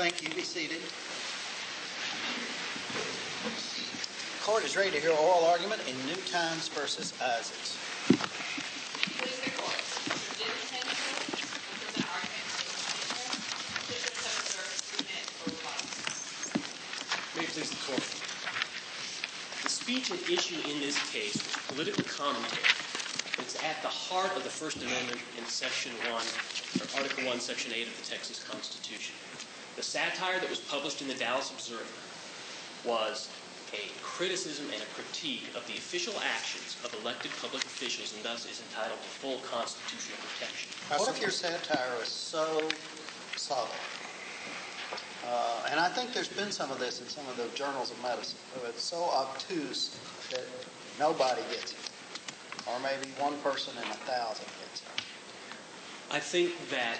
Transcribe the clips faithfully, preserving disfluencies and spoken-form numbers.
Thank you. Be seated. The court is ready to hear oral argument in New Times versus Isaacs. Please the court. Mister Dennis Henderson will present argument in case Petitioners have observed three minutes for rebuttal. May it please the court. The speech at issue in this case was political commentary. It's at the heart of the First Amendment in Section one, or Article one, Section eight of the Texas Constitution. The satire that was published in the Dallas Observer was a criticism and a critique of the official actions of elected public officials, and thus is entitled to full constitutional protection. What if your satire is so subtle? Uh, and I think there's been some of this in some of the journals of medicine. It's so obtuse that nobody gets it. Or maybe one person in a thousand gets it. I think that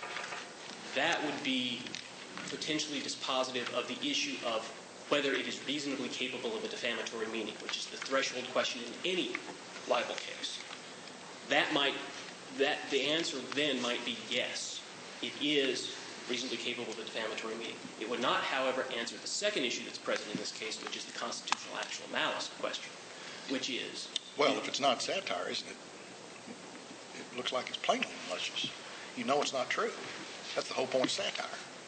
that would be potentially dispositive of the issue of whether it is reasonably capable of a defamatory meaning, which is the threshold question in any libel case. That might, that the answer then might be yes, it is reasonably capable of a defamatory meaning. It would not, however, answer the second issue that's present in this case, which is the constitutional actual malice question, which is... Well, if it's not satire, isn't it? It looks like it's plainly malicious. You know it's not true. That's the whole point of satire.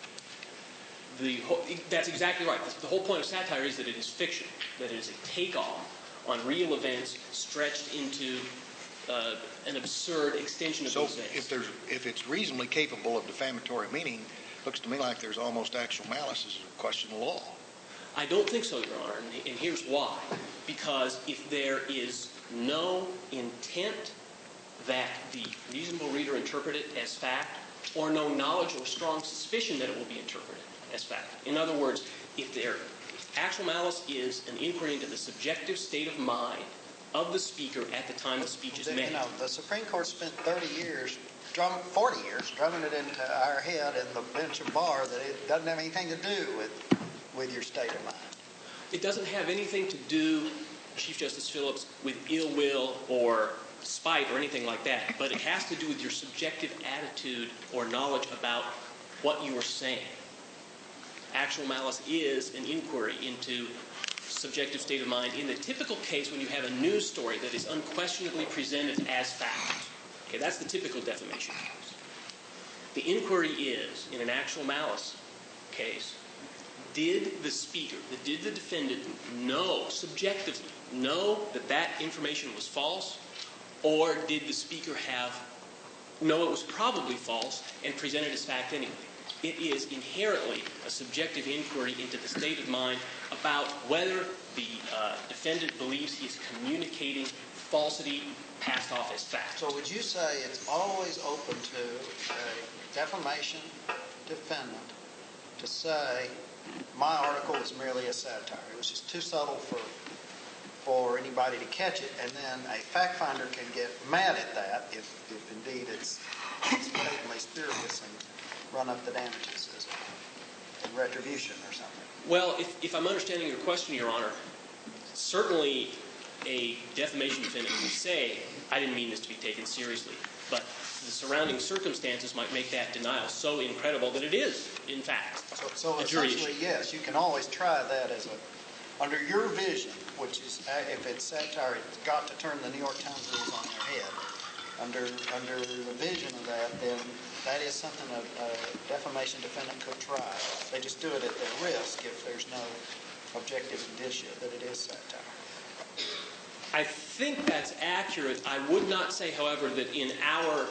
The whole, that's exactly right. The whole point of satire is that it is fiction, that it is a takeoff on real events stretched into uh, an absurd extension of so those events. So if there's, if it's reasonably capable of defamatory meaning, it looks to me like there's almost actual malice as a question of law. I don't think so, Your Honor, and, and here's why. Because if there is no intent that the reasonable reader interpret it as fact, or no knowledge or strong suspicion that it will be interpreted as fact. In other words, if there if actual malice is an inquiry into the subjective state of mind of the speaker at the time the speech is the, made. You know, the Supreme Court spent thirty years, drum, forty years, drumming it into our head in the bench and bar that it doesn't have anything to do with, with your state of mind. It doesn't have anything to do, Chief Justice Phillips, with ill will or spite or anything like that, but it has to do with your subjective attitude or knowledge about what you are saying. Actual malice is an inquiry into subjective state of mind in the typical case when you have a news story that is unquestionably presented as fact. Okay, that's the typical defamation case. The inquiry is, in an actual malice case, did the speaker, did the defendant know, subjectively, know that that information was false, or did the speaker have, know it was probably false and present it as fact anyway? It is inherently a subjective inquiry into the state of mind about whether the uh, defendant believes he is communicating falsity passed off as fact. So would you say it's always open to a defamation defendant to say, my article was merely a satire. It was just too subtle for for anybody to catch it, and then a fact finder can get mad at that if, if indeed it's, it's blatantly spurious and run up the damages as a, in retribution or something. Well, if, if I'm understanding your question, Your Honor, certainly a defamation defendant can say, I didn't mean this to be taken seriously, but the surrounding circumstances might make that denial so incredible that it is, in fact, so, so a jury essentially, issue. Yes, you can always try that as a, under your vision, which is, if it's satire, it's got to turn the New York Times rules on their head. Under under the vision of that, then that is something a, a defamation defendant could try. They just do it at their risk if there's no objective indicia that it is satire. I think that's accurate. I would not say, however, that in our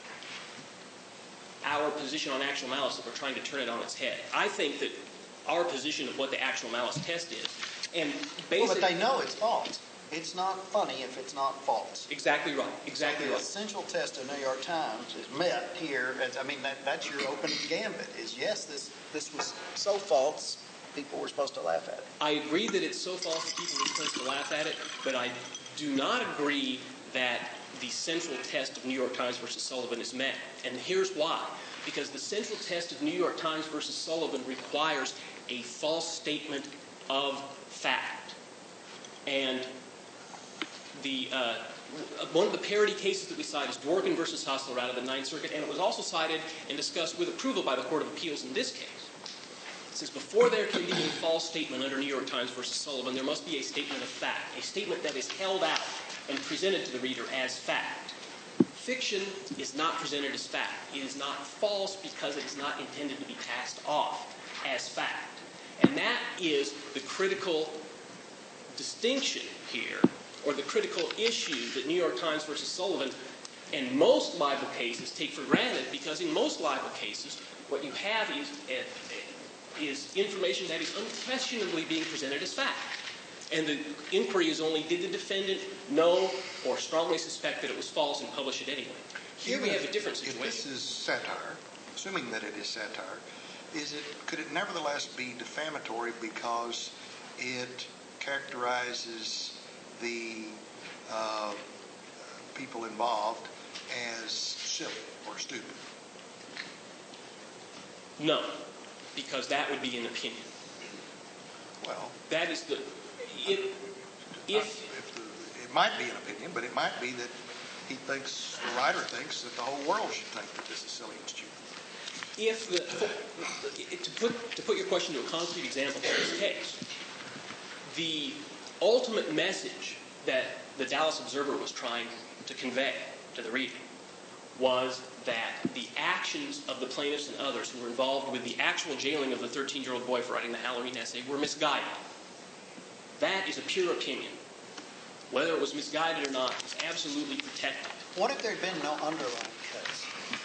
our position on actual malice that we're trying to turn it on its head. I think that our position of what the actual malice test is, and basically... Well, but they know it's false. It's not funny if it's not false. Exactly right. Exactly so the right. The essential test of New York Times is met here. As, I mean, that, that's your opening gambit, is yes, this this was so false, people were supposed to laugh at it. I agree that it's so false that people were supposed to laugh at it, but I do not agree that the central test of New York Times versus Sullivan is met. And here's why. Because the central test of New York Times versus Sullivan requires a false statement of fact. And the uh, one of the parody cases that we cite is Dworkin versus Hustler out of the Ninth Circuit, and it was also cited and discussed with approval by the Court of Appeals in this case. says before there can be a false statement under New York Times versus Sullivan, there must be a statement of fact, a statement that is held out and presented to the reader as fact. Fiction is not presented as fact. It is not false because it is not intended to be passed off as fact. And that is the critical distinction here, or the critical issue that New York Times versus Sullivan and most libel cases take for granted, because in most libel cases, what you have is, is information that is unquestionably being presented as fact. And the inquiry is only, did the defendant know or strongly suspect that it was false and publish it anyway? Here we have a different situation. If this is satire, assuming that it is satire, is it, could it nevertheless be defamatory because it characterizes the uh, people involved as silly or stupid? No, because that would be an opinion. Well, that is the... If, if, if the, it might be an opinion, but it might be that he thinks, the writer thinks, that the whole world should think that this is silly and stupid. If the, to put to put your question to a concrete example in this case, the ultimate message that the Dallas Observer was trying to convey to the reader was that the actions of the plaintiffs and others who were involved with the actual jailing of the thirteen-year-old boy for writing the Halloween essay were misguided. That is a pure opinion. Whether it was misguided or not is absolutely protected. What if there had been no underlying case?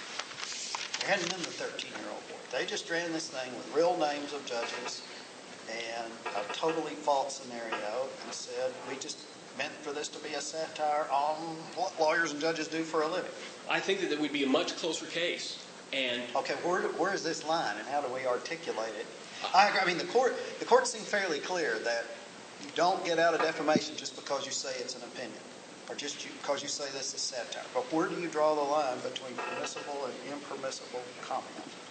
There hadn't been the thirteen-year-old boy. They just ran this thing with real names of judges and a totally false scenario and said, we just meant for this to be a satire on what lawyers and judges do for a living. I think that it would be a much closer case. And okay, where, where is this line and how do we articulate it? I agree. I mean, the court, the court seemed fairly clear that you don't get out of defamation just because you say it's an opinion or just you, because you say this is satire. But where do you draw the line between permissible and impermissible comment?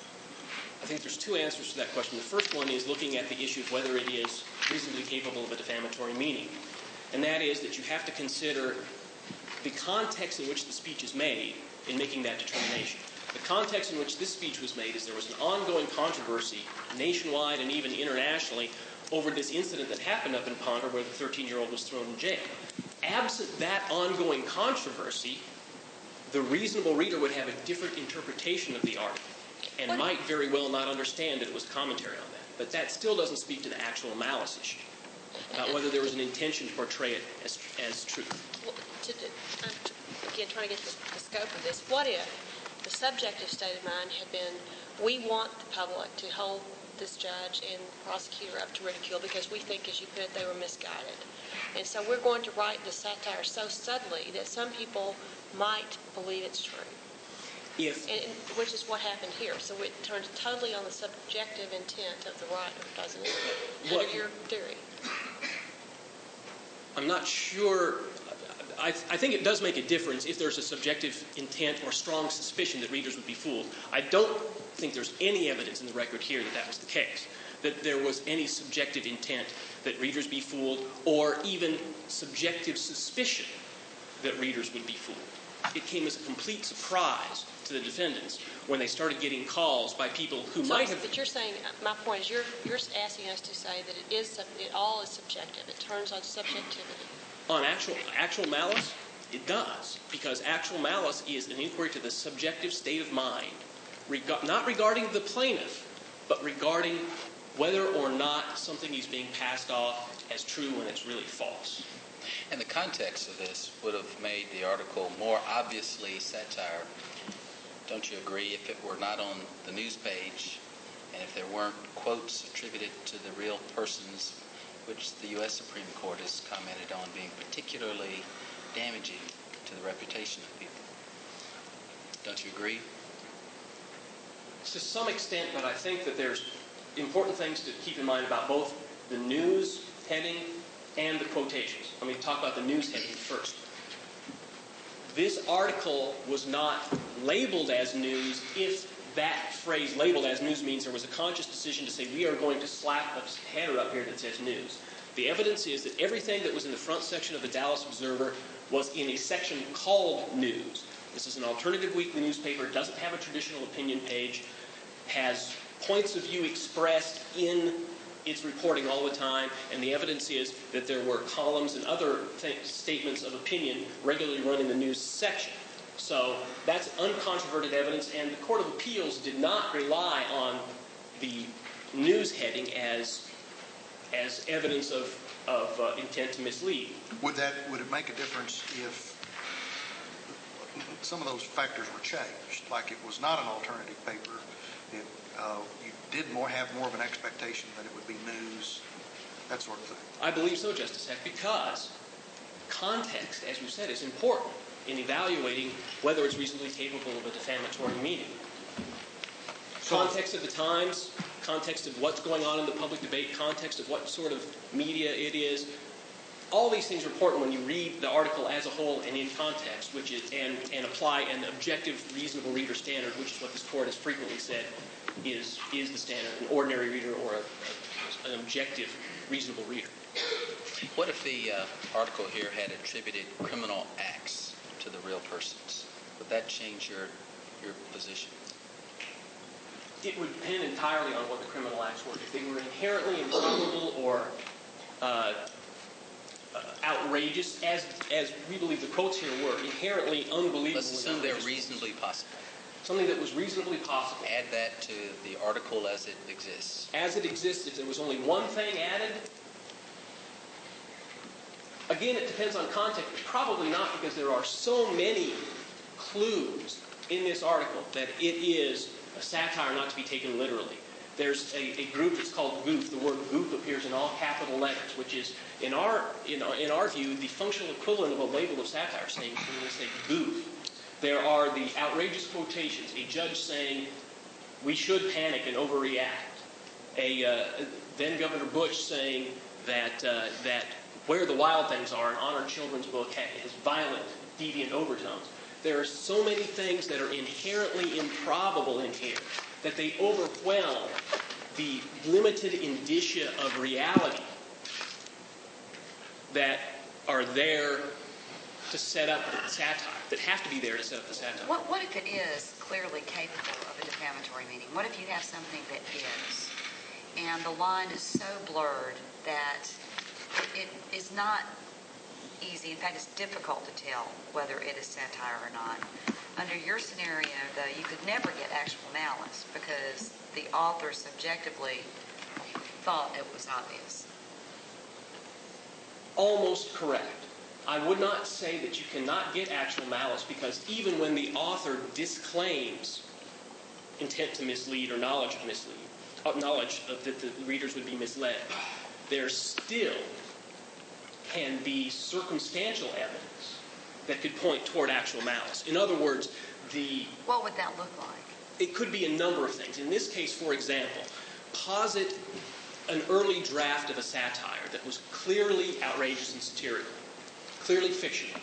I think there's two answers to that question. The first one is looking at the issue of whether it is reasonably capable of a defamatory meaning. And that is that you have to consider the context in which the speech is made in making that determination. The context in which this speech was made is there was an ongoing controversy nationwide and even internationally over this incident that happened up in Ponder where the thirteen-year-old was thrown in jail. Absent that ongoing controversy, the reasonable reader would have a different interpretation of the article and what? might very well not understand that it was commentary on that. But that still doesn't speak to the actual malice issue, about whether there was an intention to portray it as, as truth. Well, to, I'm, again, trying to get the, the scope of this. What if the subjective state of mind had been, we want the public to hold this judge and prosecutor up to ridicule because we think, as you put it, they were misguided. And so we're going to write the satire so subtly that some people might believe it's true. If, and, and, which is what happened here. So it turns totally on the subjective intent of the writer, doesn't it? What, under your theory. I'm not sure. I, I think it does make a difference if there's a subjective intent or strong suspicion that readers would be fooled. I don't think there's any evidence in the record here that that was the case, that there was any subjective intent that readers be fooled or even subjective suspicion that readers would be fooled. It came as a complete surprise to the defendants when they started getting calls by people who so, might have... But you're saying, my point is, you're, you're asking us to say that it is, it all is subjective. It turns on subjectivity. On actual actual malice, it does, because actual malice is an inquiry to the subjective state of mind, reg- not regarding the plaintiff, but regarding whether or not something is being passed off as true when it's really false. And the context of this would have made the article more obviously satire. Don't you agree? If it were not on the news page and if there weren't quotes attributed to the real persons, which the U S Supreme Court has commented on being particularly damaging to the reputation of people. Don't you agree? To some extent, but I think that there's important things to keep in mind about both the news heading and the quotations. Let me talk about the news heading first. This article was not labeled as news if that phrase labeled as news means there was a conscious decision to say we are going to slap a header up here that says news. The evidence is that everything that was in the front section of the Dallas Observer was in a section called news. This is an alternative weekly newspaper, doesn't have a traditional opinion page, has points of view expressed in its reporting all the time, and the evidence is that there were columns and other th- statements of opinion regularly run in the news section. So that's uncontroverted evidence, and the Court of Appeals did not rely on the news heading as as evidence of, of uh, intent to mislead. Would that, would it make a difference if some of those factors were changed, like it was not an alternative paper, it, uh, you did more have more of an expectation that it would be news, that sort of thing? I believe so, Justice Heck, because context, as you said, is important in evaluating whether it's reasonably capable of a defamatory meaning. Context of the times, context of what's going on in the public debate, context of what sort of media it is. All these things are important when you read the article as a whole and in context, which is and, and apply an objective, reasonable reader standard, which is what this Court has frequently said is is the standard, an ordinary reader or a, a, an objective, reasonable reader. What if the uh, article here had attributed criminal acts to the real persons? Would that change your your position? It would depend entirely on what the criminal acts were. If they were inherently improbable or uh, uh, outrageous, as as we believe the quotes here were, inherently unbelievable. Let's assume they're reasonably possible. Something that was reasonably possible. Add that to the article as it exists. As it exists, if there was only one thing added, again, it depends on context, but probably not, because there are so many clues in this article that it is a satire not to be taken literally. There's a, a group that's called goof. The word goof appears in all capital letters, which is, in our in our, in our view, the functional equivalent of a label of satire, saying, when we say goof. There are the outrageous quotations, a judge saying, we should panic and overreact. A uh, then Governor Bush saying that uh, that Where the Wild Things Are, an honored children's book, has violent, deviant overtones. There are so many things that are inherently improbable in here that they overwhelm the limited indicia of reality that are there to set up the satire, that have to be there to set up the satire. What, what if it is clearly capable of a defamatory meaning? What if you have something that is, and the line is so blurred that it, it is not easy, in fact, it's difficult to tell whether it is satire or not. Under your scenario, though, you could never get actual malice because the author subjectively thought it was obvious. Almost correct. I would not say that you cannot get actual malice, because even when the author disclaims intent to mislead or knowledge of mislead, uh, knowledge of that the readers would be misled, there still can be circumstantial evidence that could point toward actual malice. In other words, the What would that look like? it could be a number of things. In this case, for example, posit an early draft of a satire that was clearly outrageous and satirical, clearly fictional,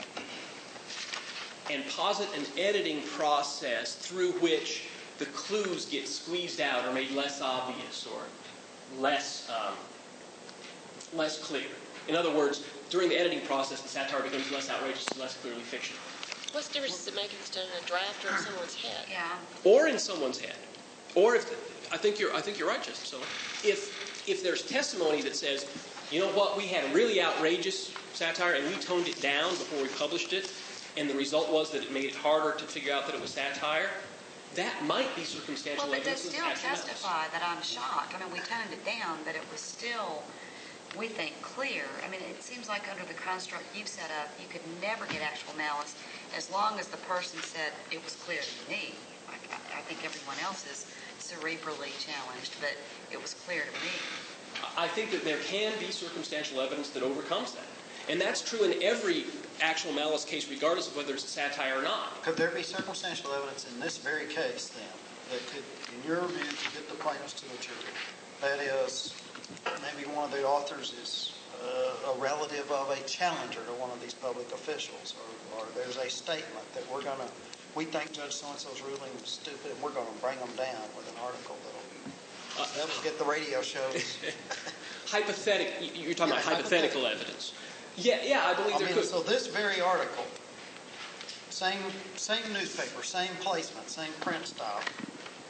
and posit an editing process through which the clues get squeezed out or made less obvious or less um, less clear. In other words, during the editing process, the satire becomes less outrageous and less clearly fictional. What's the difference does it make if it's done in a draft or in someone's head? Yeah. Or in someone's head. Or if I think you're I think you're right, Justice Sullivan. If if there's testimony that says, you know what, we had a really outrageous satire and we toned it down before we published it, and the result was that it made it harder to figure out that it was satire, that might be circumstantial Well, but they evidence. still of actual malice. testify that I'm shocked. I mean, we toned it down, but it was still, we think, clear. I mean, it seems like under the construct you've set up, you could never get actual malice as long as the person said it was clear to me. Like, I, I think everyone else is cerebrally challenged, but it was clear to me. I think that there can be circumstantial evidence that overcomes that. And that's true in every actual malice case, regardless of whether it's a satire or not. Could there be circumstantial evidence in this very case, then, that could, in your view, to get the plaintiffs to the jury? That is, maybe one of the authors is uh, a relative of a challenger to one of these public officials, or, or there's a statement that we're going to, we think Judge so-and-so's ruling is stupid, and we're going to bring them down with an article that'll uh, that'll get the radio shows. Hypothetical, you're talking Yeah, about hypothetical, hypothetical evidence. Yeah, yeah, I believe I there mean, could. so this very article, same same newspaper, same placement, same print style,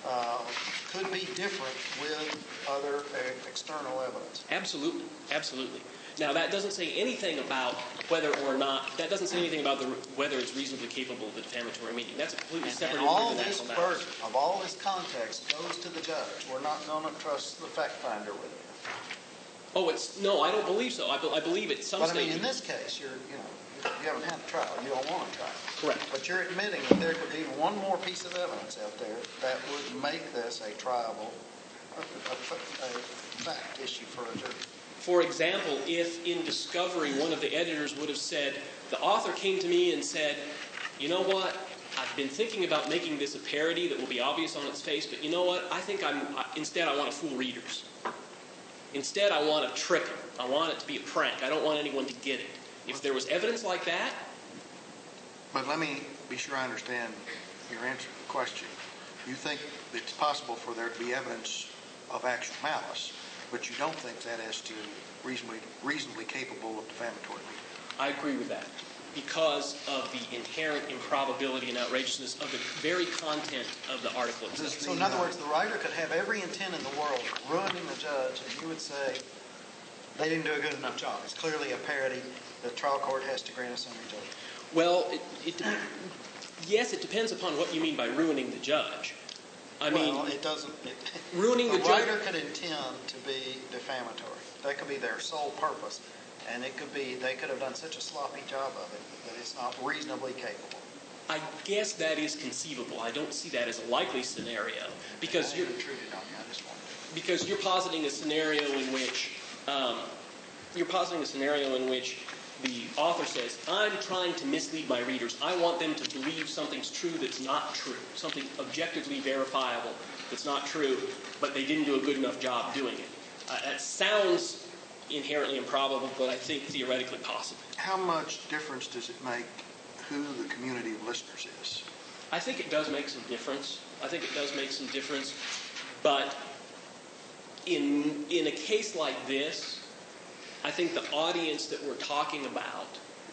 uh, could be different with other uh, external evidence. Absolutely, absolutely. Now, that doesn't say anything about whether or not, that doesn't say anything about the, whether it's reasonably capable of the defamatory meaning. That's a completely And, separate and all issue than this actual malice. burden of all this context goes to the judge. We're not going to trust the fact finder with it. Oh, it's, no, I don't believe so. I, be, I believe at some But I stage. mean, in this case, you're, you know, you haven't had a trial. You don't want a trial. Correct. But you're admitting that there could be one more piece of evidence out there that would make this a triable, a, a, a fact issue for a jury. For example, if in discovery one of the editors would have said, the author came to me and said, you know what, I've been thinking about making this a parody that will be obvious on its face, but you know what, I think I'm, instead I want to fool readers. Instead I want to trick them. I want it to be a prank. I don't want anyone to get it. If there was evidence like that. But let me be sure I understand your answer to the question. You think it's possible for there to be evidence of actual malice, but you don't think that as to reasonably reasonably capable of defamatory meaning. I agree with that because of the inherent improbability and outrageousness of the very content of the article itself. So in other words, the writer could have every intent in the world of ruining the judge, and you would say they didn't do a good enough job. It's clearly a parody. The trial court has to grant a summary judgment. Well, it, it, yes, it depends upon what you mean by ruining the judge. I mean, well, it doesn't. It, ruining the, the judge. writer could intend to be defamatory. That could be their sole purpose, and it could be they could have done such a sloppy job of it that it's not reasonably capable. I guess that is conceivable. I don't see that as a likely scenario because I you're intruded on you. I just wanted to. because you're positing a scenario in which um, you're positing a scenario in which the author says, I'm trying to mislead my readers. I want them to believe something's true that's not true, something objectively verifiable that's not true, but they didn't do a good enough job doing it. Uh, that sounds inherently improbable, but I think theoretically possible. How much difference does it make who the community of listeners is? I think it does make some difference. I think it does make some difference, but in in a case like this, I think the audience that we're talking about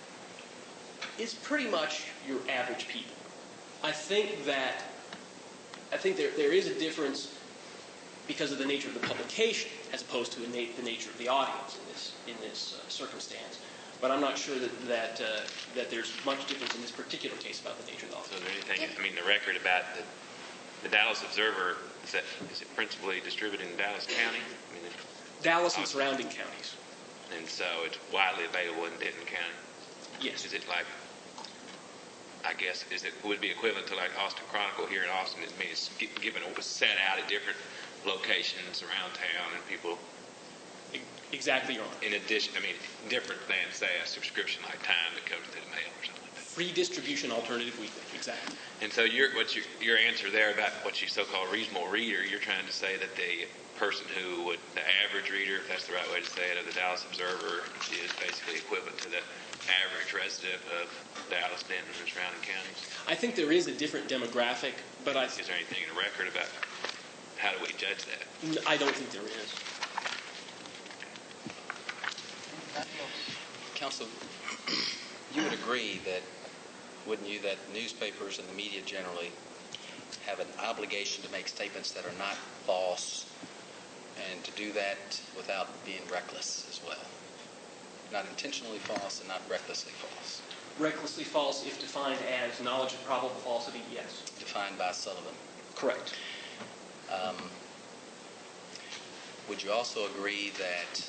is pretty much your average people. I think that I think there there is a difference because of the nature of the publication as opposed to the nature of the audience in this in this uh, circumstance. But I'm not sure that that uh, that there's much difference in this particular case about the nature of the audience. So is there anything, I mean, the record about the, the Dallas Observer, is, that, is it principally distributed in Dallas County? I mean, Dallas and surrounding counties. And so it's widely available in Denton County? Yes. Is it like, I guess, is it would it be equivalent to like Austin Chronicle here in Austin? I mean, it's given, it was set out at different locations around town and people... Exactly, Your Honor. In addition, I mean, different than, say, a subscription like Time that comes through the mail or something like that. Free distribution alternative weekly, exactly. And so your, what's your, your answer there about what you so-called reasonable reader, you're trying to say that the person who would, the average reader, if that's the right way to say it, of the Dallas Observer is basically equivalent to the average resident of Dallas, Denton, and surrounding counties? I think there is a different demographic, but I... Is there anything in the record about how do we judge that? I don't think there is. Counsel, you would agree that, wouldn't you, that newspapers and the media generally have an obligation to make statements that are not false and to do that without being reckless as well? Not intentionally false and not recklessly false. Recklessly false if defined as knowledge of probable falsity, yes. Defined by Sullivan. Correct. Um, would you also agree that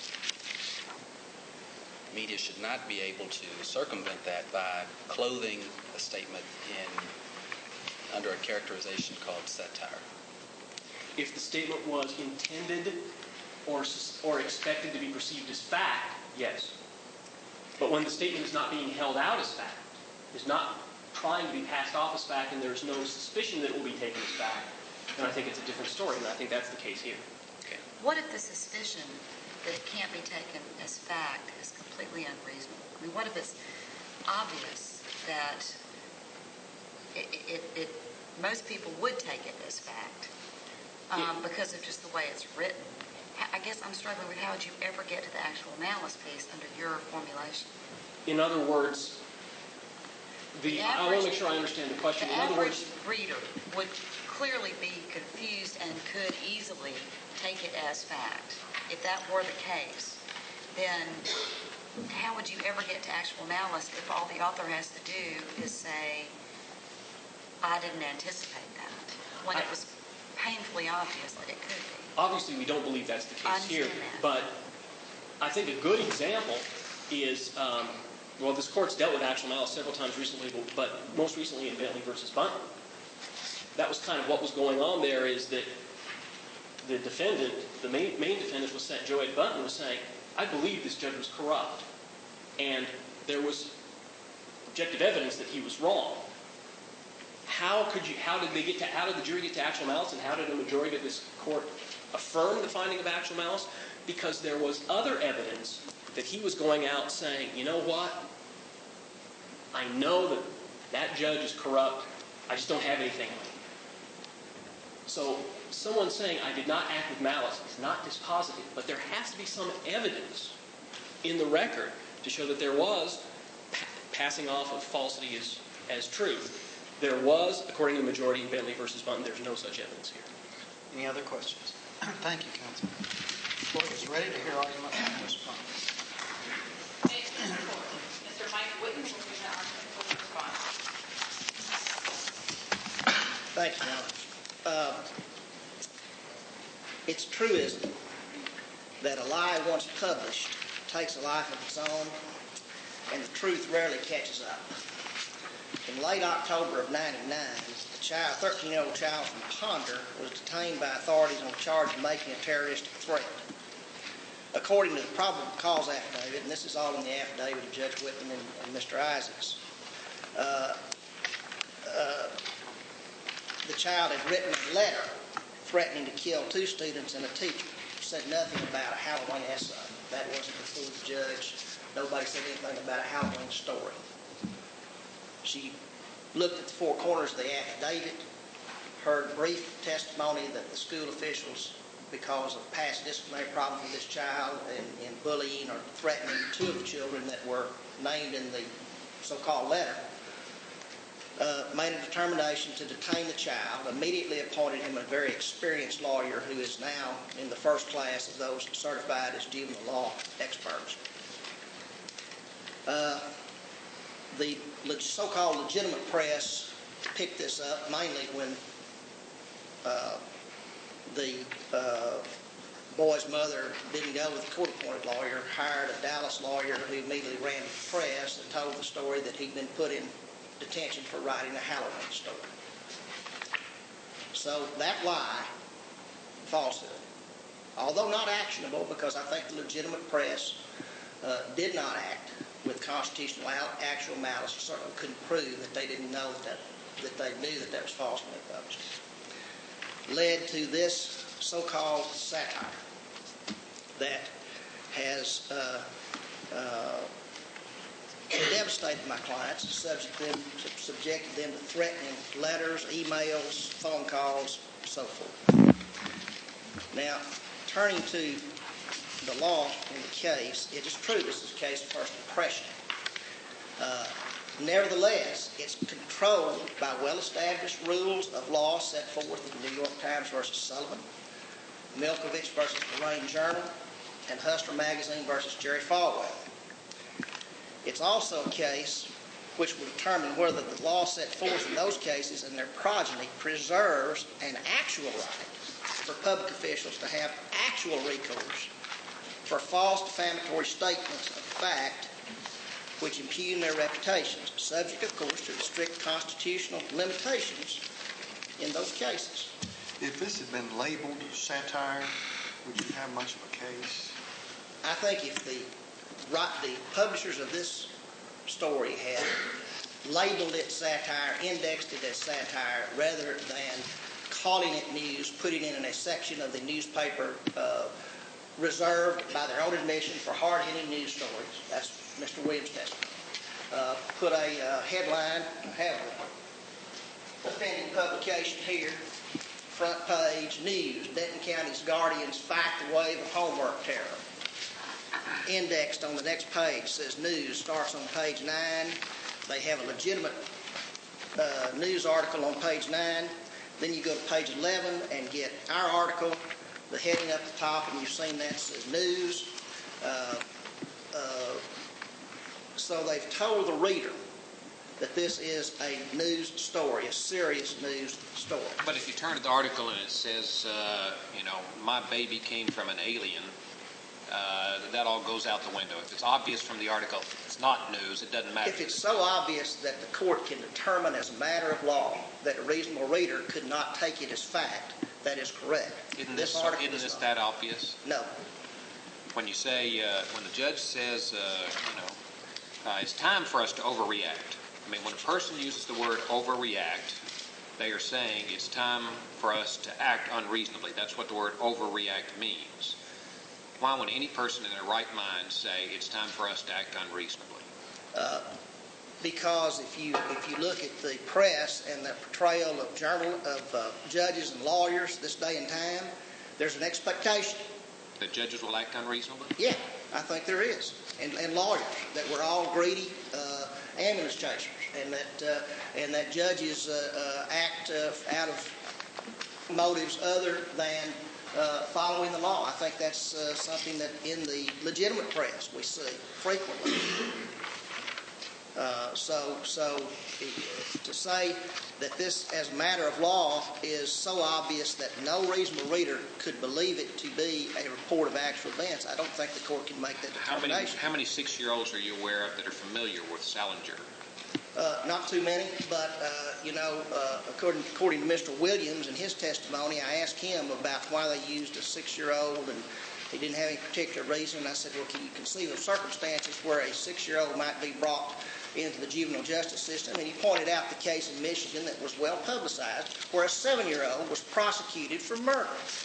media should not be able to circumvent that by clothing a statement in under a characterization called satire? If the statement was intended or or expected to be perceived as fact, yes. But when the statement is not being held out as fact, is not trying to be passed off as fact, and there's no suspicion that it will be taken as fact, then I think it's a different story, and I think that's the case here. Okay. What if the suspicion that it can't be taken as fact is completely unreasonable? I mean, what if it's obvious that it, it, it most people would take it as fact um, Yeah. because of just the way it's written? I guess I'm struggling with how would you ever get to the actual malice piece under your formulation? In other words, the, The I want average- to make sure I understand the question. The In other average words, reader would clearly be confused and could easily take it as fact. If that were the case, then how would you ever get to actual malice if all the author has to do is say, I didn't anticipate that, when it was painfully obvious that it could be? Obviously, we don't believe that's the I case here, understand that. but I think a good example is, um, well, this court's dealt with actual malice several times recently, but most recently in Bentley versus Bunton. That was kind of what was going on there, is that the defendant, the main, main defendant was saying, Joe Ed Bunton was saying, I believe this judge was corrupt. And there was objective evidence that he was wrong. How could you, how did they get to, how did the jury get to actual malice, and how did a majority of this court affirm the finding of actual malice? Because there was other evidence that he was going out saying, you know what? I know that that judge is corrupt. I just don't have anything on him. So someone saying, I did not act with malice is not dispositive, but there has to be some evidence in the record to show that there was pa- passing off of falsity as, as truth. There was, according to the majority in Bentley versus Bunton, there's no such evidence here. Any other questions? Thank you, counsel. The court is ready to hear argument and response. Thank you, Mister Court. Mister Mike Whitten will present argument for response. Thank you, Your Honor. Uh, it's truism that a lie once published takes a life of its own, and the truth rarely catches up. In late October of ninety-nine, a child, thirteen-year-old child from Ponder was detained by authorities on the charge of making a terroristic threat. According to the probable cause affidavit, and this is all in the affidavit of Judge Whitman and, and Mister Isaacs, uh, uh, the child had written a letter threatening to kill two students and a teacher. Said nothing about a Halloween essay. That wasn't before the judge. Nobody said anything about a Halloween story. She looked at the four corners of the affidavit, heard brief testimony that the school officials, because of past disciplinary problems with this child and, and bullying or threatening two of the children that were named in the so-called letter, uh, made a determination to detain the child, immediately appointed him a very experienced lawyer who is now in the first class of those certified as juvenile law experts. Uh, the so-called legitimate press picked this up mainly when uh, the uh, boy's mother didn't go with the court-appointed lawyer, hired a Dallas lawyer who immediately ran to the press and told the story that he'd been put in detention for writing a Halloween story. So that lie, falsehood, although not actionable, because I think the legitimate press uh, did not act with constitutional actual malice, certainly couldn't prove that they didn't know that, that they knew that that was false when they published it, led to this so-called satire that has uh, uh, devastated my clients, subject them, subjected them to threatening letters, emails, phone calls, and so forth. Now, turning to the law in the case, it is true this is a case of first impression. Uh, nevertheless, it's controlled by well-established rules of law set forth in the New York Times versus Sullivan, Milkovich versus the Rain Journal, and Hustler Magazine versus Jerry Falwell. It's also a case which will determine whether the law set forth in those cases and their progeny preserves an actual right for public officials to have actual recourse for false defamatory statements of fact which impugn their reputations, subject, of course, to the strict constitutional limitations in those cases. If this had been labeled satire, would you have much of a case? I think if the right, the publishers of this story had labeled it satire, indexed it as satire, rather than calling it news, putting it in a section of the newspaper uh, reserved by their own admission for hard-hitting news stories. That's Mister Williams' testimony. Uh, put a uh, headline, I have a offending publication here, front page, news, Denton County's guardians fight the wave of homework terror. Indexed on the next page says news, starts on page nine. They have a legitimate uh, news article on page nine. Then you go to page eleven and get our article, the heading up the top, and you've seen that says news. Uh, uh, so they've told the reader that this is a news story, a serious news story. But if you turn to the article and it says, uh, you know, my baby came from an alien, uh, that all goes out the window. If it's obvious from the article, it's not news, it doesn't matter. If it's so obvious that the court can determine as a matter of law that a reasonable reader could not take it as fact, that is correct. Isn't this, article isn't is this not. that obvious? No. When you say, uh, when the judge says, uh, you know, uh, it's time for us to overreact. I mean, when a person uses the word overreact, they are saying it's time for us to act unreasonably. That's what the word overreact means. Why would any person in their right mind say it's time for us to act unreasonably? Uh, because if you if you look at the press and the portrayal of journal of uh, judges and lawyers this day and time, there's an expectation that judges will act unreasonably. Yeah, I think there is, and, and lawyers that we're all greedy uh, ambulance chasers, and that uh, and that judges uh, uh, act uh, out of motives other than uh, following the law. I think that's uh, something that in the legitimate press we see frequently. Uh, so, so to say that this, as a matter of law, is so obvious that no reasonable reader could believe it to be a report of actual events, I don't think the court can make that determination. How many, how many six-year-olds are you aware of that are familiar with Salinger? Uh, not too many, but, uh, you know, uh, according, according to Mister Williams and his testimony, I asked him about why they used a six-year-old, and he didn't have any particular reason. I said, well, can you conceive of circumstances where a six-year-old might be brought into the juvenile justice system? And he pointed out the case in Michigan that was well publicized where a seven-year-old was prosecuted for murder.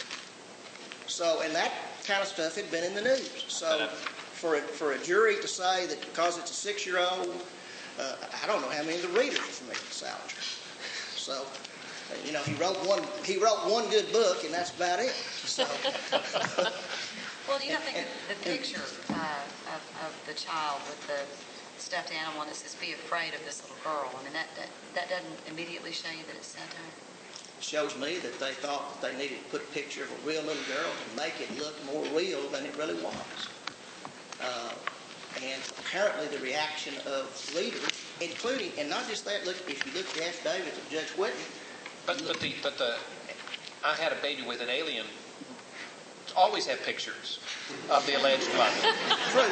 So, and that kind of stuff had been in the news. So for a, for a jury to say that because it's a six-year-old, uh, I don't know how many of the readers are familiar with Salinger. So, you know, he wrote one he wrote one good book, and that's about it. So. Well, do you not think the picture uh, of, of the child with the stuffed animal that says, be afraid of this little girl, I mean, that, that, that doesn't immediately show you that it's satire? It shows me that they thought that they needed to put a picture of a real little girl to make it look more real than it really was. Uh, and apparently the reaction of readers, including, and not just that, look, if you look at the affidavit of Judge Whitney. But, but, the, but the, I had a baby with an alien, always have pictures of the alleged mother. True.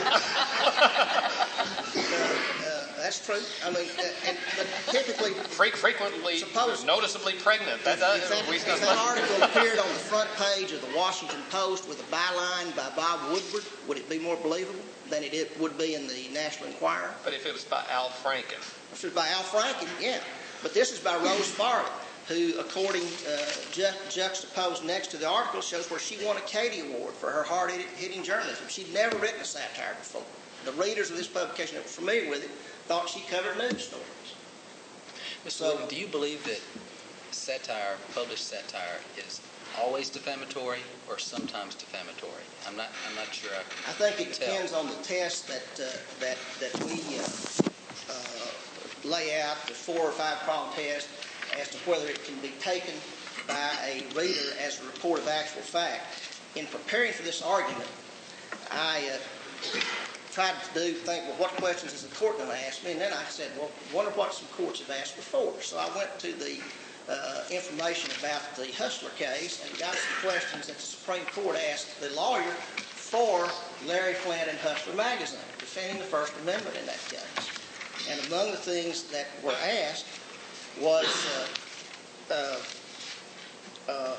uh, uh, that's true. I mean, uh, and, but typically... Fre- frequently, suppose, noticeably pregnant. That, does, if, that, if that article appeared on the front page of the Washington Post with a byline by Bob Woodward, would it be more believable than it would be in the National Enquirer? But if it was by Al Franken? If it was by Al Franken, yeah. But this is by Rose Farley, who, according, uh, ju- juxtaposed next to the article, shows where she won a Katie Award for her hard-hitting journalism. She'd never written a satire before. The readers of this publication that were familiar with it thought she covered news stories. Mister Williams, do you believe that satire, published satire, is always defamatory or sometimes defamatory? I'm not. I'm not sure. I, I think it tell. depends on the test that uh, that that we uh, uh, lay out, the four or five prong test, as to whether it can be taken by a reader as a report of actual fact. In preparing for this argument, I uh, tried to do think, well, what questions is the court going to ask me? And then I said, well, wonder what some courts have asked before. So I went to the uh, information about the Hustler case and got some questions that the Supreme Court asked the lawyer for Larry Flint and Hustler magazine, defending the First Amendment in that case. And among the things that were asked was uh, uh, uh,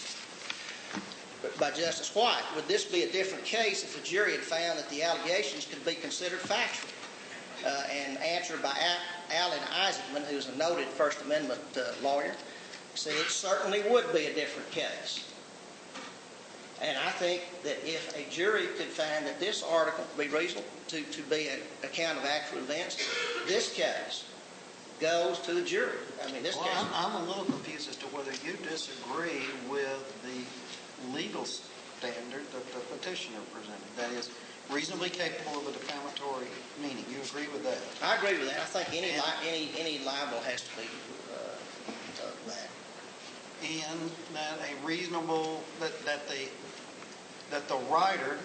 by Justice White, would this be a different case if a jury had found that the allegations could be considered factual? Uh, and answered by Al- Alan Isaacman, who's a noted First Amendment uh, lawyer, said it certainly would be a different case. And I think that if a jury could find that this article be reasonable to, to be an account of actual events, this case goes to the jury. I mean, this well, case... I'm, I'm a little confused as to whether you disagree with the legal standard that the petitioner presented. That is, reasonably capable of a defamatory meaning. You agree with that? I agree with that. I think any li- any any libel has to be uh, uh, that. and that a reasonable, that, that the, that the writer,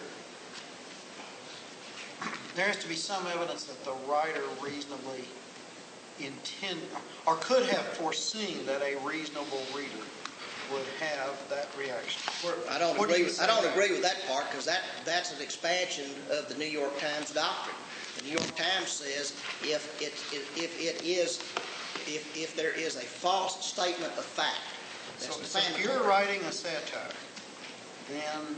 there has to be some evidence that the writer reasonably intend, or could have foreseen that a reasonable reader would have that reaction. I don't What do agree. you With, say I don't there? agree with that part because that that's an expansion of the New York Times doctrine. The New York Times says if it if it is if if there is a false statement of fact, that's So, so if defamatory. you're writing a satire, then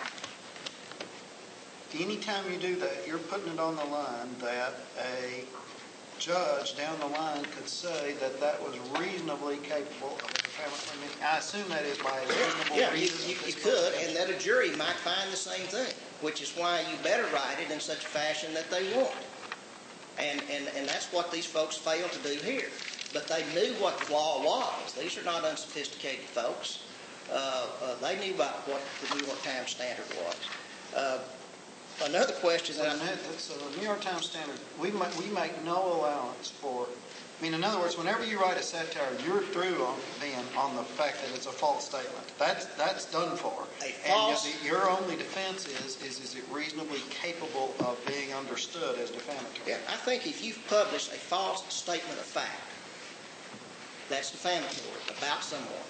anytime you do that, you're putting it on the line that a judge down the line could say that that was reasonably capable of a defamatory meaning. I assume that is by a reasonable Yeah, you, reader. you, of you this could, publication. and that a jury might find the same thing, which is why you better write it in such a fashion that they want. And, and, and that's what these folks failed to do here. But they knew what the law was. These are not unsophisticated folks. Uh, uh, they knew about what the New York Times standard was. Uh, another question So that the, I, New- so the New York Times Standard, we make, we make no allowance for, I mean, in other words, whenever you write a satire, you're through on then on the fact that it's a false statement. That's that's done for. A And false- yet the- your only defense is, is is it reasonably capable of being understood as defamatory? yeah, I think if you've published a false statement of fact, that's defamatory about someone,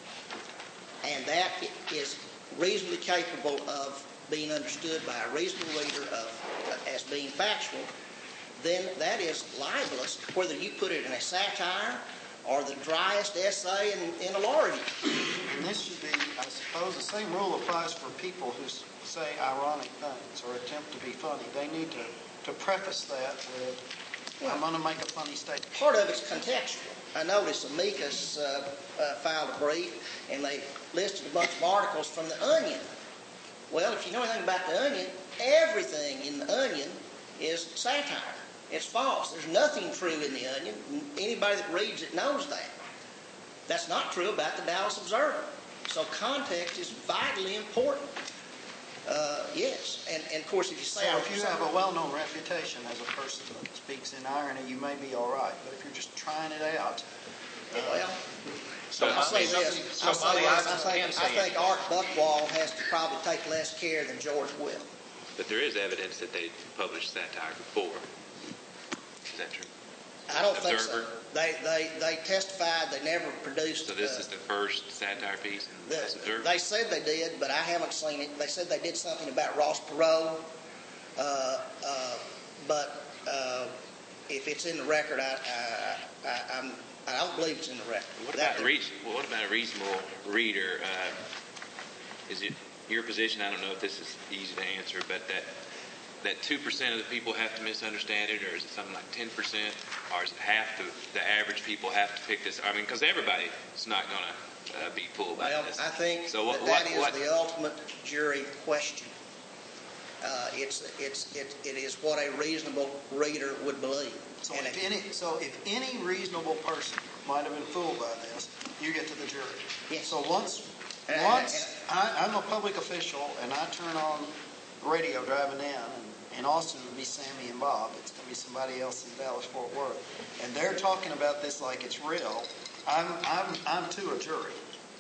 and that is reasonably capable of being understood by a reasonable reader of as being factual, then that is libelous, whether you put it in a satire or the driest essay in, in a law review. And this should be, I suppose, the same rule applies for people who s- say ironic things or attempt to be funny. They need to, to preface that with, I'm going to make a funny statement. Part of it's contextual. I noticed Amicus uh, uh, filed a brief, and they listed a bunch of articles from the Onion. Well, if you know anything about the Onion, everything in the Onion is satire. It's false. There's nothing true in the Onion. Anybody that reads it knows that. That's not true about the Dallas Observer. So context is vitally important. Uh, yes, and, and of course, if you So say, if you have a well-known reputation as a person that speaks in irony, you may be all right. But if you're just trying it out, well, So I'll say Molly- this. so I'll say Molly, this. I I think, can I say think it. Art Buchwald has to probably take less care than George will. But there is evidence that they published satire before. Is that true? I don't think so. Observer? They, they, they testified they never produced. So this uh, is the first satire piece in the- Dallas Observer? They said they did, but I haven't seen it. They said they did something about Ross Perot. Uh, uh, but uh, if it's in the record, I, I, I, I'm, I don't believe it's in the record. What That- about, a reas- well, what about a reasonable reader? Uh, is it your position, I don't know if this is easy to answer, but that that two percent of the people have to misunderstand it, or is it something like ten percent, or is it half the, the average people have to pick this? I mean, because everybody is not going to uh, be fooled by Well, this. I think so what, that, that what, is what, the ultimate jury question. Uh, it's, it's, it, it is what a reasonable reader would believe. so And if it- any, so if any reasonable person might have been fooled by this, you get to the jury. Yes. So once, And- and- once I, I'm a public official and I turn on the radio driving in, and in Austin it'll be Sammy and Bob. It's going to be somebody else in Dallas Fort Worth, and they're talking about this like it's real. I'm, I'm, I'm to a jury.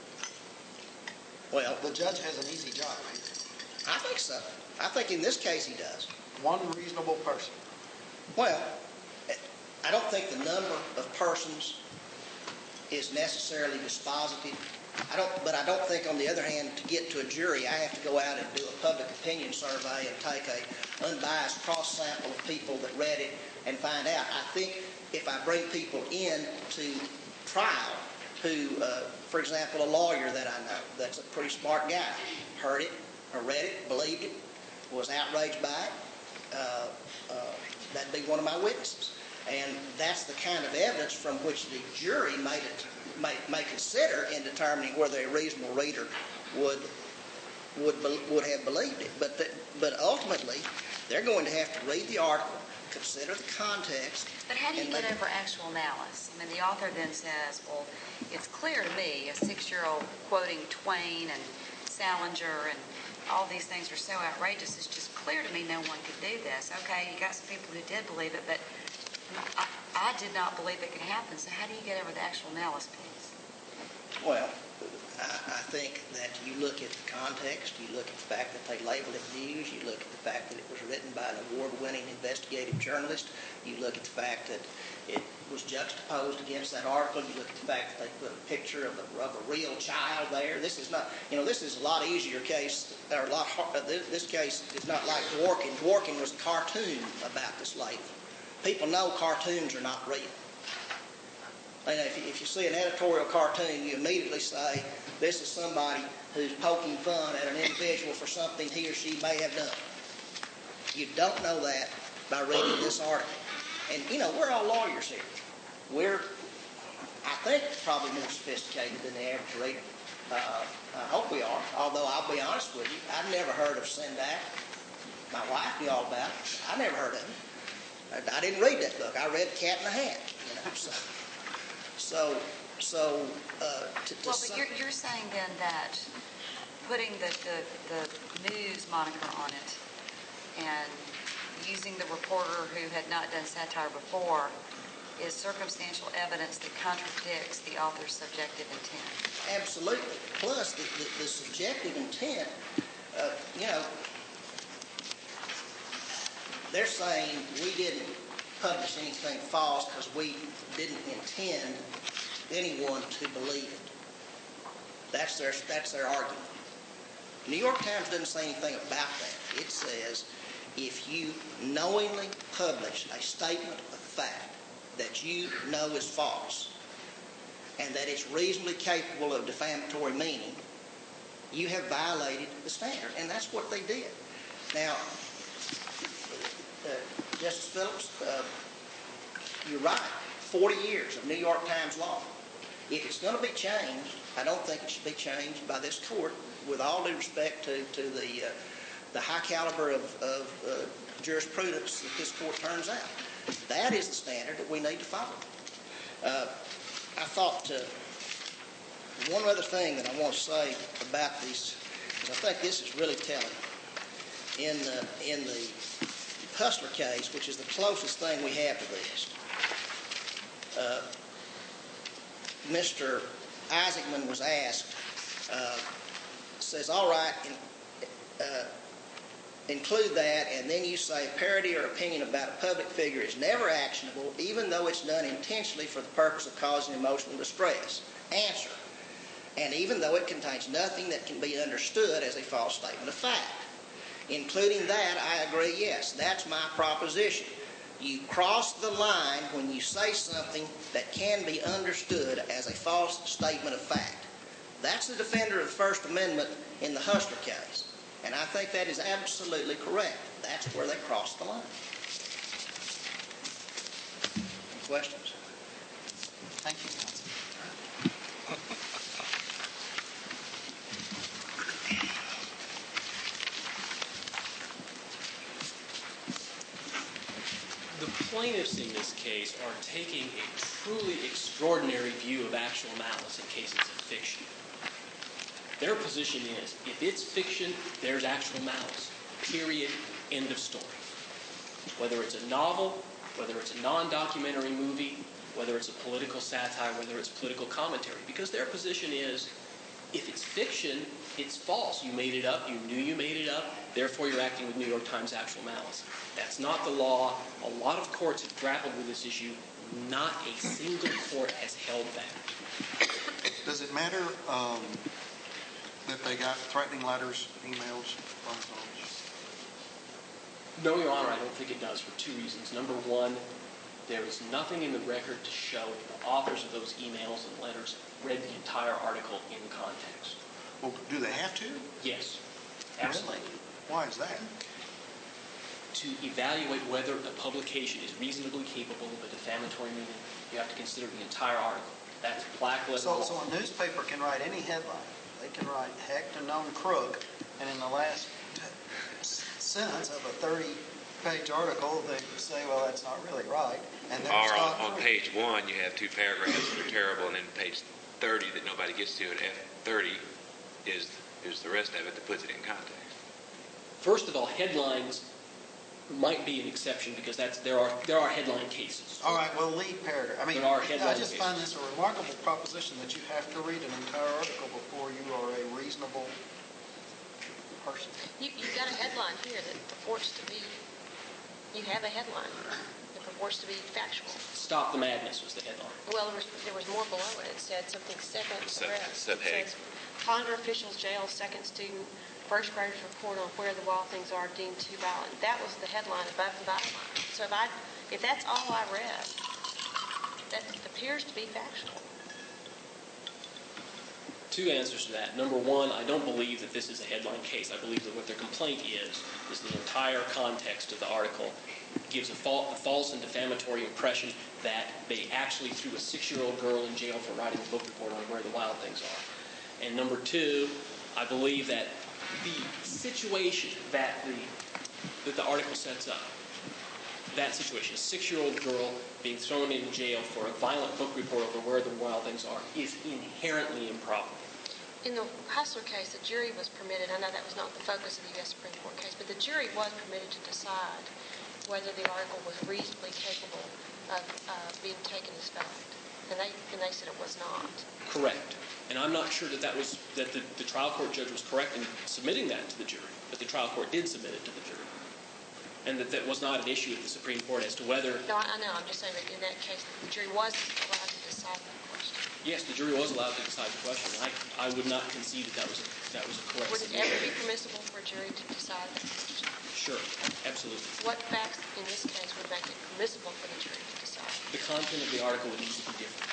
Well, The judge has an easy job. Right? I think so. I think in this case he does. One reasonable person. Well, I don't think the number of persons is necessarily dispositive. I don't, but I don't think, on the other hand, to get to a jury, I have to go out and do a public opinion survey and take a unbiased cross sample of people that read it and find out. I think if I bring people in to trial who, uh, for example, a lawyer that I know that's a pretty smart guy, heard it or read it, believed it, was outraged by it, uh, uh, that'd be one of my witnesses. And that's the kind of evidence from which the jury may, may, may consider in determining whether a reasonable reader would would would have believed it. But the, but ultimately, they're going to have to read the article, consider the context. But how do you and get make- over actual malice? I mean, the author then says, well, it's clear to me, a six-year-old quoting Twain and Salinger and all these things are so outrageous, it's just clear to me no one could do this. Okay, you got some people who did believe it, but I, I did not believe it could happen. So how do you get over the actual malice piece? Well, I, I think that you look at the context, you look at the fact that they labeled it news, you look at the fact that it was written by an award-winning investigative journalist, you look at the fact that it was juxtaposed against that article, you look at the fact that they put a picture of a, of a real child there. This is not, you know, this is a lot easier case, or a lot hard, this, this case is not like Dworkin. Dworkin was a cartoon about this lady. People know cartoons are not real. And if you, if you see an editorial cartoon, you immediately say, this is somebody who's poking fun at an individual for something he or she may have done. You don't know that by reading this article. And, you know, we're all lawyers here. We're, I think, probably more sophisticated than the average reader. Uh, I hope we are, although I'll be honest with you, I've never heard of Sendak. My wife knew all about it. I never heard of it. I, I didn't read that book. I read Cat in the Hat, you know, so... So, so uh, to, to well, but you're, you're saying then that putting the, the, the news moniker on it and using the reporter who had not done satire before is circumstantial evidence that contradicts the author's subjective intent. Absolutely. Plus, the, the, the subjective intent, uh, you know, they're saying we didn't publish anything false because we didn't intend anyone to believe it. That's their, that's their argument. New York Times doesn't say anything about that. It says if you knowingly publish a statement of fact that you know is false and that it's reasonably capable of defamatory meaning, you have violated the standard. And that's what they did. Now, uh, Justice Phillips, uh, you're right. forty years of New York Times law. If it's going to be changed, I don't think it should be changed by this court, with all due respect to, to the, uh, the high caliber of, of uh, jurisprudence that this court turns out. That is the standard that we need to follow. Uh, I thought uh, one other thing that I want to say about these, because I think this is really telling. In the, in the Hustler case, which is the closest thing we have to this, uh, Mister Isaacman was asked, uh, says, all right, in, uh, include that, and then you say parody or opinion about a public figure is never actionable, even though it's done intentionally for the purpose of causing emotional distress. Answer, and even though it contains nothing that can be understood as a false statement of fact. Including that, I agree, yes, that's my proposition. You cross the line when you say something that can be understood as a false statement of fact. That's the defender of the First Amendment in the Hustler case. And I think that is absolutely correct. That's where they crossed the line. Any questions? Thank you, counsel. The plaintiffs in this case are taking a truly extraordinary view of actual malice in cases of fiction. Their position is, if it's fiction, there's actual malice. Period. End of story. Whether it's a novel, whether it's a non-documentary movie, whether it's a political satire, whether it's political commentary. Because their position is, if it's fiction, it's false. You made it up. You knew you made it up. Therefore, you're acting with New York Times actual malice. That's not the law. A lot of courts have grappled with this issue. Not a single court has held that. Does it matter um, that they got threatening letters, emails, phone calls? No, Your Honor, I don't think it does for two reasons. Number one, there is nothing in the record to show that the authors of those emails and letters read the entire article in context. Well, do they have to? Yes, absolutely. Why is that? To evaluate whether a publication is reasonably capable of a defamatory meaning, you have to consider the entire article. That's black letter So, law. so a newspaper can write any headline. They can write heck to known crook, and in the last t- sentence of a thirty-page article, they say, well, that's not really right. And they're Or on, scot on free. page one, you have two paragraphs that are terrible, and then page thirty that nobody gets to, and F thirty is is the rest of it that puts it in context. First of all, headlines might be an exception because that's there are there are headline cases. All right, well, Lee Paragraph. I mean, There are I headline just cases. find this a remarkable proposition that you have to read an entire article before you are a reasonable person. You, you've got a headline here that purports to be, you have a headline that purports to be factual. Stop the Madness was the headline. Well, there was, there was more below it. It said something second Sub- arrest. subheading. It says, Ponder officials jail second student, first graders report on where the wild things are deemed too violent. That was the headline above the byline. So if I, if that's all I read, that appears to be factual. Two answers to that. Number one, I don't believe that this is a headline case. I believe that what their complaint is, is the entire context of the article gives a, fal- a false and defamatory impression that they actually threw a six-year-old girl in jail for writing a book report on where the wild things are. And number two, I believe that the situation that the, that the article sets up, that situation, a six-year-old girl being thrown in jail for a violent book report over where the wild things are, is inherently improper. In the Hustler case, the jury was permitted, I know that was not the focus of the U S Supreme Court case, but the jury was permitted to decide whether the article was reasonably capable of uh, being taken as fact. And they, and they said it was not. Correct. And I'm not sure that that was, that the, the trial court judge was correct in submitting that to the jury, but the trial court did submit it to the jury. And that that was not an issue at the Supreme Court as to whether... No, I, I know. I'm just saying that in that case, the jury was allowed to decide that question. Yes, the jury was allowed to decide the question. I, I would not concede that that was a, that was a correct Would it submission. ever be permissible for a jury to decide that question? Sure, absolutely. What facts in this case would make it permissible for the jury to decide? The content of the article would need to be different.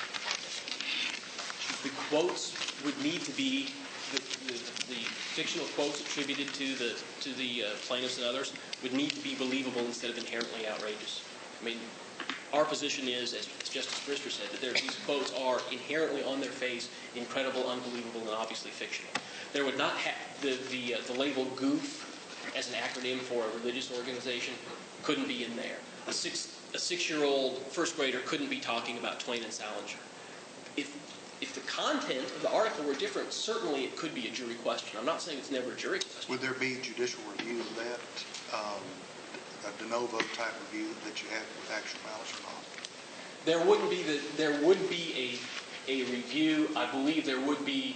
The quotes would need to be the, the, the fictional quotes attributed to the to the uh, plaintiffs and others would need to be believable instead of inherently outrageous. I mean, our position is, as Justice Brister said, that there, these quotes are inherently on their face incredible, unbelievable, and obviously fictional. There would not have the the, uh, the label "goof" as an acronym for a religious organization couldn't be in there. A six a six-year-old first grader couldn't be talking about Twain and Salinger. If If the content of the article were different, certainly it could be a jury question. I'm not saying it's never a jury question. Would there be judicial review of that, um, a de novo type review that you have with actual malice or not? There wouldn't be the, there would be a a review. I believe there would be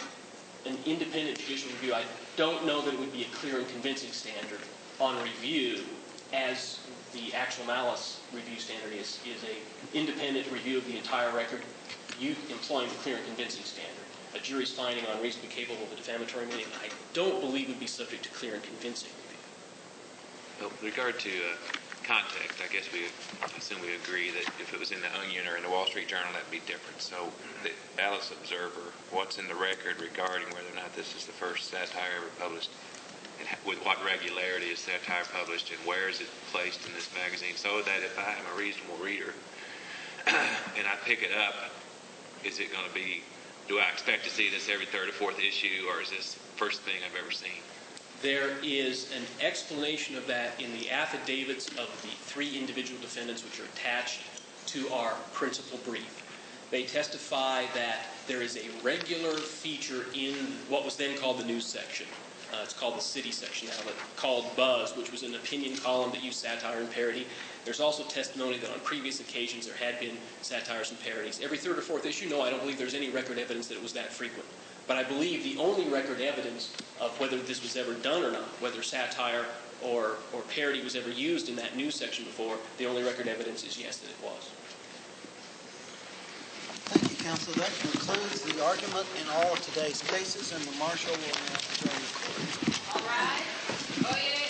an independent judicial review. I don't know that it would be a clear and convincing standard on review, as the actual malice review standard is is a independent review of the entire record. You employing the clear and convincing standard. A jury's finding on reasonably capable of a defamatory meaning, I don't believe would be subject to clear and convincing review. Well, with regard to uh, context, I guess we assume we agree that if it was in the Onion or in the Wall Street Journal, that'd be different. So the Dallas Observer, what's in the record regarding whether or not this is the first satire ever published, and with what regularity is satire published, and where is it placed in this magazine, so that if I am a reasonable reader and I pick it up, is it going to be, do I expect to see this every third or fourth issue, or is this the first thing I've ever seen? There is an explanation of that in the affidavits of the three individual defendants which are attached to our principal brief. They testify that there is a regular feature in what was then called the news section. Uh, it's called the city section now, but called Buzz, which was an opinion column that used satire and parody. There's also testimony that on previous occasions there had been satires and parodies. Every third or fourth issue, no, I don't believe there's any record evidence that it was that frequent. But I believe the only record evidence of whether this was ever done or not, whether satire or, or parody was ever used in that news section before, the only record evidence is yes, that it was. Thank you, counsel. That concludes the argument in all of today's cases, and the marshal will now adjourn the court. All right. Oh, yeah.